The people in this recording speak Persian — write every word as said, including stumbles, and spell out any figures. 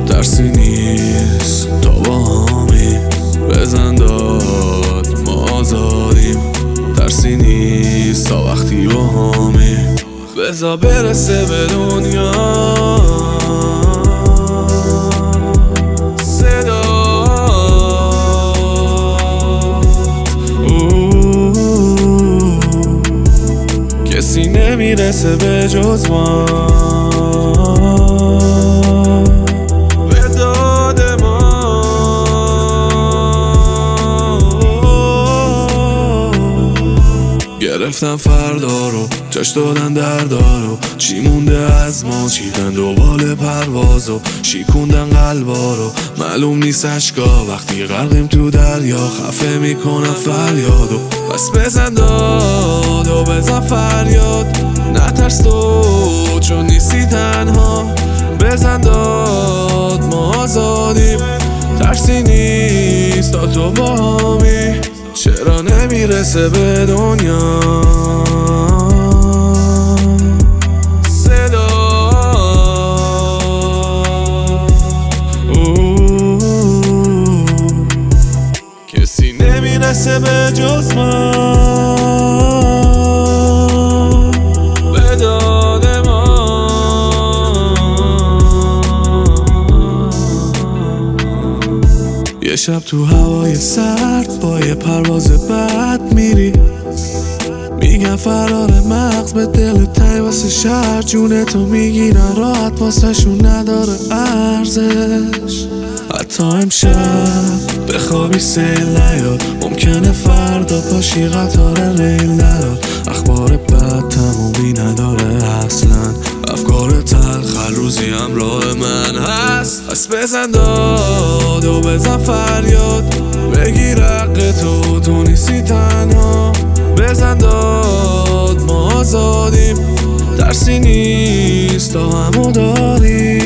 درسی نیست تا با همی بزن داد ما آزادیم. درسی نیست تا وقتی با همی بزا برسه به دنیا صدا. کسی نمیرسه به جز ما به داد ما. گرفتم فردا رو جاش دادن دردا رو، چی مونده از ما چیدن دوبال پروازو، شیکوندن قلبا رو معلوم نیست اشکا وقتی غرقیم تو دریا خفه میکنم فریادو. بس بزن داد و بزن فریاد نترس تو چون نیستی تنها. بزن داد ما آزادیم ترسی نیست تا تو با همی. چرا نمیرسه به دنیا صدا. کسی نمیرسه به جز ما به داد ما. یه شب تو هوای سرد با یه پرواز بد میری، میگن فرار مغز به دل تای واسه شهر جونتو میگیرن راحت واسه شون نداره ارزش. حتی امشب بخوابی سیل نیاد ممکنه فردا پاشی قطار ریل نیاد. اخبار بد تمومی نداره اصلا، افکار تلخ هر روزی همراه من هست. پس بزن داد و بزن فریاد بگیر حق تو تو نیستی تنها. بزن داد ما آزادیم درسی نیست تا همو داریم.